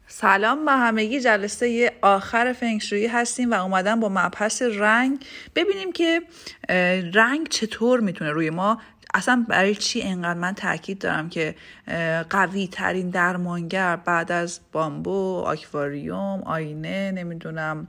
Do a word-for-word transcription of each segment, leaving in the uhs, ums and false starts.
سلام به همگی. جلسه آخر فنگشویی هستیم و اومدم با مبحث رنگ ببینیم که رنگ چطور میتونه روی ما، اصلا برای چی اینقدر من تاکید دارم که قوی ترین درمانگر بعد از بامبو، آکواریوم، آینه، نمیدونم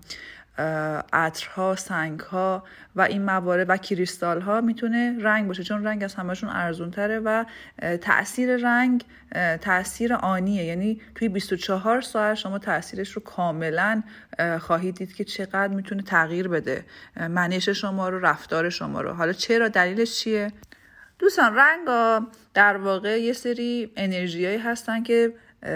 عطرها، سنگها و این موارد و کریستال ها میتونه رنگ باشه، چون رنگ از همشون ارزون تره و تأثیر رنگ تأثیر آنیه. یعنی توی بیست و چهار ساعت شما تأثیرش رو کاملا خواهید دید که چقدر میتونه تغییر بده منش شما رو، رفتار شما رو. حالا چرا؟ دلیلش چیه؟ دوستان، رنگ ها در واقع یه سری انرژیایی هستن که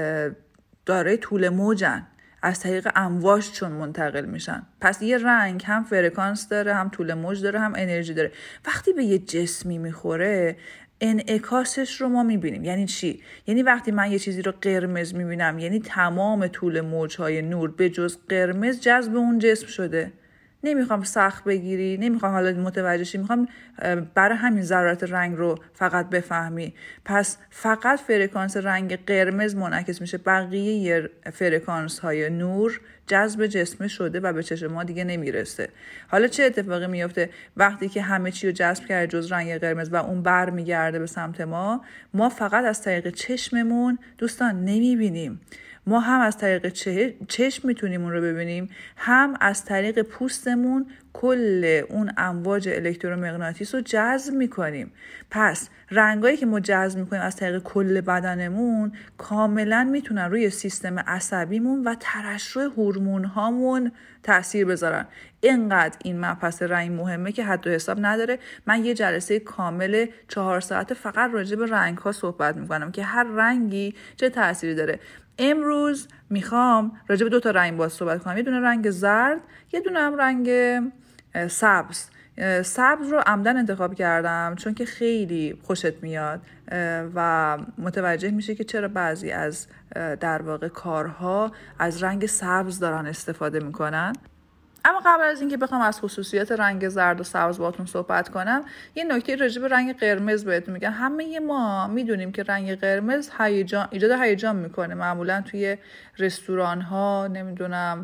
دارای طول موجن، از طریق امواج چون منتقل میشن. پس یه رنگ هم فرکانس داره، هم طول موج داره، هم انرژی داره. وقتی به یه جسمی میخوره انعکاسش رو ما میبینیم. یعنی چی؟ یعنی وقتی من یه چیزی رو قرمز میبینم، یعنی تمام طول موجهای نور به جز قرمز جذب اون جسم شده. نمیخوام سخت بگیری، نمیخوام حالا متوجه شی، میخوام برای همین ضرورت رنگ رو فقط بفهمی. پس فقط فرکانس رنگ قرمز منعکس میشه، بقیه فرکانس های نور جذب جسم شده و به چشم ما دیگه نمیرسه. حالا چه اتفاقی میفته وقتی که همه چی رو جذب کرده جز رنگ قرمز و اون بر میگرده به سمت ما؟ ما فقط از طریق چشممون دوستان نمیبینیم. ما هم از طریق چشم میتونیم اون رو ببینیم، هم از طریق پوستمون کل اون امواج الکترومغناطیس رو جذب میکنیم. پس رنگایی که ما جذب میکنیم از طریق کل بدنمون کاملا میتونن روی سیستم عصبیمون و ترشح هورمون هامون تأثیر بذارن. اینقدر این مبحث رنگ مهمه که حد و حساب نداره. من یه جلسه کامل چهار ساعته فقط راجع به رنگ ها صحبت میکنم که هر رنگی چه تأثیری داره. امروز میخوام راجع به دو تا رنگ باز صحبت کنم، یه دونه رنگ زرد، یه دونه هم رنگ سبز. سبز رو عمدن انتخاب کردم چون که خیلی خوشت میاد و متوجه میشه که چرا بعضی از در واقع کارها از رنگ سبز دارن استفاده میکنن. اما قبل از اینکه بخوام از خصوصیات رنگ زرد و سبز باهاتون صحبت کنم، یه نکته راجع به رنگ قرمز بهتون میگم. همه ما میدونیم که رنگ قرمز هیجان ایجاد هیجان میکنه، معمولا توی رستوران ها، نمیدونم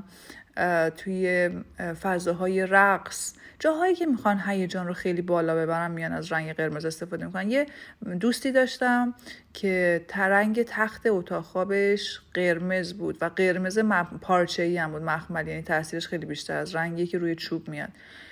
توی فضاهای رقص، جاهایی که میخوان هیجان رو خیلی بالا ببرن میان از رنگ قرمز استفاده میکنن. یه دوستی داشتم که رنگ تخت اتاق خوابش قرمز بود و قرمز پارچه‌ای هم بود، مخمل، یعنی تاثیرش خیلی بیشتر از رنگی که روی چوب میاد.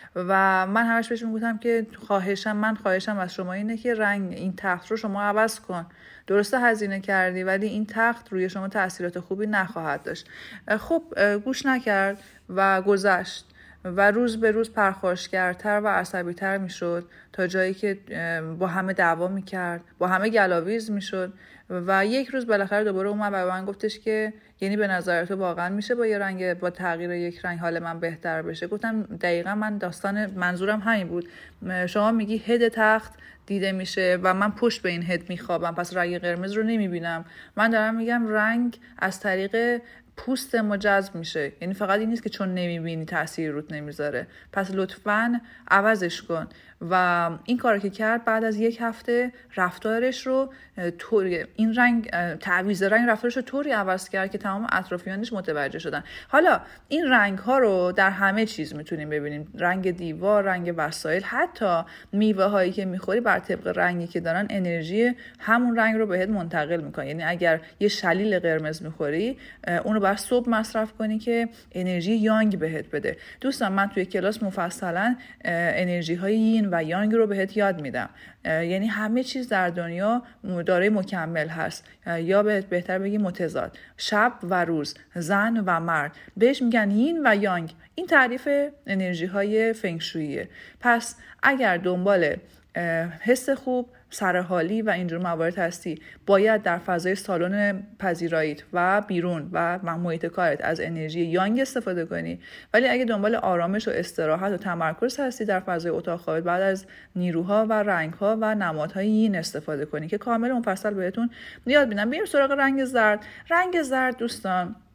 و من همش بهش میگفتم که خواهشم من خواهشم از شما اینه که رنگ این تخت رو شما عوض کن. درسته هزینه کردی ولی این تخت روی شما تاثیرات خوبی نخواهد داشت. خب گوش نکرد و گذشت و روز به روز پرخاشگرتر و عصبی‌تر میشد تا جایی که با همه دعوا میکرد، با همه گلاویز میشد و یک روز بالاخره دوباره اومد و من گفتش که یعنی به نظر تو واقعا میشه با یه رنگ، با تغییر یک رنگ حال من بهتر بشه؟ گفتم دقیقا من داستان منظورم همین بود. شما میگی هد تخت دیده میشه و من پشت به این هد میخوابم، پس رنگ قرمز رو نمیبینم. من دارم میگم رنگ از طریق پوست ما جذب میشه، یعنی فقط این نیست که چون نمیبینی تأثیر روت نمیذاره. پس لطفاً عوضش کن. و این کار که کرد بعد از یک هفته رفتارش رو طوری، این رنگ تعویض رنگ رفتارش رو طوری عوض کرد که تمام اطرافیانش متوجه شدن. حالا این رنگ ها رو در همه چیز میتونیم ببینیم، رنگ دیوار، رنگ وسایل، حتی میوه هایی که میخوری بر طبق رنگی که دارن انرژی همون رنگ رو بهت منتقل میکنه. یعنی اگر یه شلیل قرمز میخوری اون رو باید صبح مصرف کنی که انرژی یانگ بهت بده. دوستان، من توی کلاس مفصلا انرژی های یین و یانگ رو بهت یاد میدم. یعنی همه چیز در دنیا دارای مکمل هست، یا بهت بهتر بگی متضاد. شب و روز، زن و مرد، بهش میگن یین و یانگ. این تعریف انرژی های فنگشوییه. پس اگر دنبال حس خوب، سرحالی و اینجور موارد هستی، باید در فضای سالن پذیراییت و بیرون و محیط کارت از انرژی یانگ استفاده کنی. ولی اگه دنبال آرامش و استراحت و تمرکز هستی در فضای اتاق خوابت، بعد از نیروها و رنگها و نمادهای یین استفاده کنی که کامل مفصل بهتون یاد میدم. بریم سراغ رنگ زرد. رنگ زرد دوستان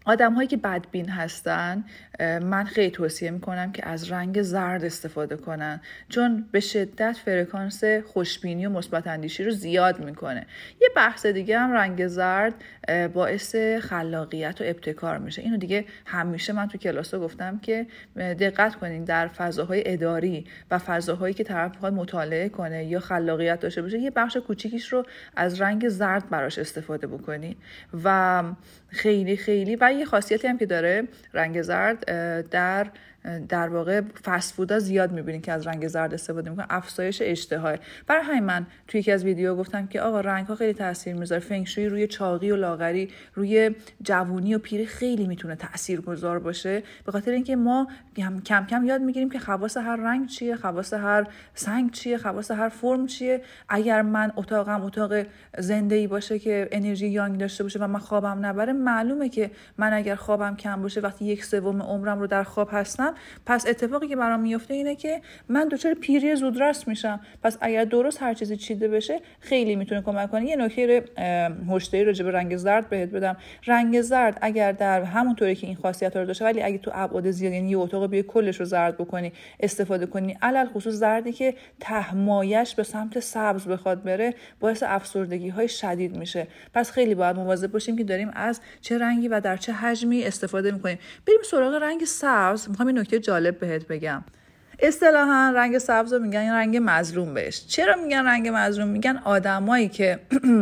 آدم هایی که بدبین هستن من خیلی توصیه میکنم که از رنگ زرد استفاده کنن، چون به شدت فرکانس خوشبینی و مثبت اندیشی رو زیاد میکنه. یه بحث دیگه هم رنگ زرد باعث خلاقیت و ابتکار میشه. اینو دیگه همیشه من تو کلاسا گفتم که دقت کنین در فضاهای اداری و فضاهایی که طرف میخواد مطالعه کنه یا خلاقیت داشته باشه، یه بخش کوچیکیش رو از رنگ زرد براش استفاده بکنی و خیلی خیلی و یه خاصیتی هم که داره رنگ زرد، در در واقع فست فودا زیاد میبینید که از رنگ زرد استفاده میکنن، افزایش اشتها. برای همین من توی یکی از ویدیو گفتم که آقا رنگ ها خیلی تاثیر میذاره. فنگ شوی روی چاقی و لاغری، روی جوونی و پیری خیلی میتونه تاثیرگذار باشه، به خاطر اینکه ما کم کم یاد میگیریم که خواص هر رنگ چیه، خواص هر سنگ چیه، خواص هر فرم چیه. اگر من اتاقم اتاق زنده‌ای باشه که انرژی یانگ داشته باشه و من خوابم نبره، معلومه که من اگر خوابم کم باشه، وقتی یک سوم عمرم رو در خواب هستم، پس اتفاقی که برام میفته اینه که من دچار پیری زودرس میشم. پس اگر درست هر چیزی چیده بشه خیلی میتونه کمک کنه. یه نکته هشداری راجع به رنگ زرد بهت بدم. رنگ زرد اگر در همونطوری که این خاصیت رو داشته، ولی اگه تو ابعاد زیاد، یعنی یه اتاق بیای کلش رو زرد بکنی استفاده کنی، علل خصوص زردی که تهمایش به سمت سبز بخواد بره، باعث افسردگی های شدید میشه. پس خیلی باید مواظب باشیم که داریم از چه رنگی و در چه حجمی استفاده میکنیم. بریم سراغ رنگ سبز. میخوام این نکته جالب بهت بگم. اصطلاحاً رنگ سبز رو میگن رنگ مظلوم بهش. چرا میگن رنگ مظلوم؟ میگن آدمایی که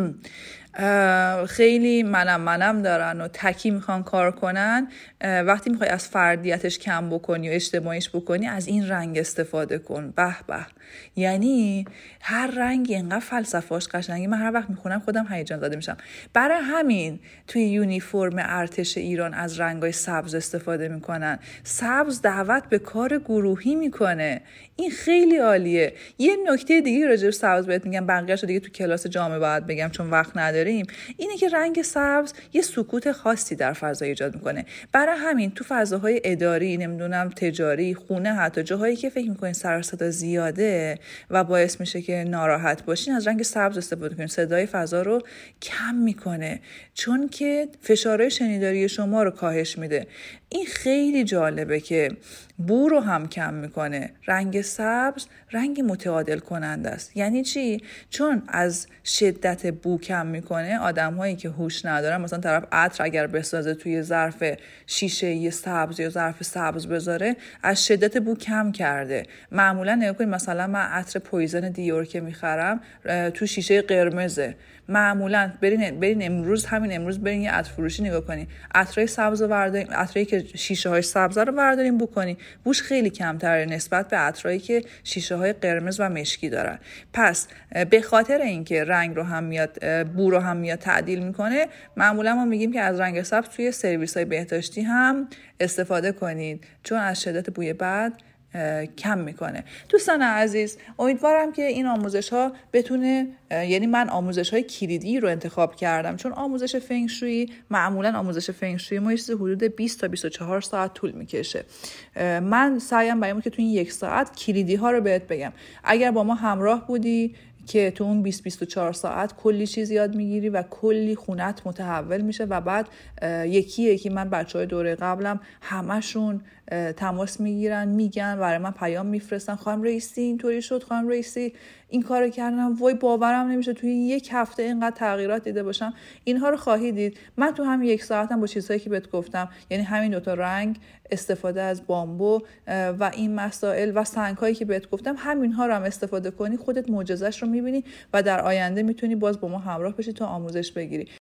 خیلی منم منم دارن و تکی میخوان کار کنن، وقتی میخوای از فردیتش کم بکنی و اجتماعیش بکنی، از این رنگ استفاده کن. به به، یعنی هر رنگی انقدر فلسفه‌اش قشنگه. من هر وقت میخونم خودم هیجان زده میشم. برای همین توی یونیفرم ارتش ایران از رنگای سبز استفاده میکنن. سبز دعوت به کار گروهی میکنه. این خیلی عالیه. یه نکته دیگه راجع به سبز بهت میگم، بقیه‌اشو دیگه تو کلاس جامعه باید بگم چون وقت نداریم. اینه که رنگ سبز یه سکوت خاصی در فضا ایجاد میکنه. برای همین تو فضاهای اداری، نمیدونم تجاری، خونه، حتی جاهایی که فکر میکنین سر و صدا زیاده و باعث میشه که ناراحت باشین، از رنگ سبز استفاده کنین. صدای فضا رو کم میکنه، چون که فشارهای شنیداری شما رو کاهش میده. این خیلی جالبه که بو رو هم کم میکنه. رنگ سبز رنگ متعادل کننده است. یعنی چی؟ چون از شدت بو کم میکنه. آدم‌هایی که هوش ندارن، مثلا طرف عطر اگر بسازه توی ظرف شیشه‌ای سبز یا ظرف سبز بذاره، از شدت بو کم کرده. معمولا نگاه کنید، مثلا من عطر پویزن دیور که میخرم تو شیشه قرمزه. معمولا برین برین امروز همین امروز برین یه عطر فروشی نگاه کنین، عطرای سبز رو بردارین، عطرایی که شیشه های سبز رو بردارین بکنین، بوش خیلی کمتره نسبت به عطرایی که شیشه های قرمز و مشکی دارن. پس به خاطر اینکه رنگ رو هم میاد، بو رو هم میاد تعدیل میکنه، معمولا ما میگیم که از رنگ سبز توی سرویس های بهداشتی هم استفاده کنید، چون از شدت بوی بد کم میکنه. دوستان عزیز، امیدوارم که این آموزش ها بتونه، یعنی من آموزش های کلیدی رو انتخاب کردم، چون آموزش فنگ شوی معمولا آموزش فنگ شوی ما چیزی حدود بیست تا بیست و چهار ساعت طول میکشه. من سعیم برای اینه که تو این یک ساعت کلیدی ها رو بهت بگم. اگر با ما همراه بودی که تو اون بیست تا بیست و چهار ساعت کلی چیز یاد میگیری و کلی خونت متحول میشه و بعد یکی یکی من بچهای دوره قبلم همشون تماس میگیرن، میگن، برای من پیام میفرستن، خانم رئیسی اینطوری شد، خانم رئیسی این کارو کردم، وای باورم نمیشه توی یک هفته اینقدر تغییرات دیده باشم. اینها رو خواهید دید. من تو همین یک ساعتم با چیزهایی که بهت گفتم، یعنی همین دوتا رنگ، استفاده از بامبو و این مسائل و سنگ‌هایی که بهت گفتم، همینها رو هم استفاده کنی، خودت معجزه‌اش رو میبینی و در آینده میتونی باز با ما همراه بشی تا آموزش بگیری.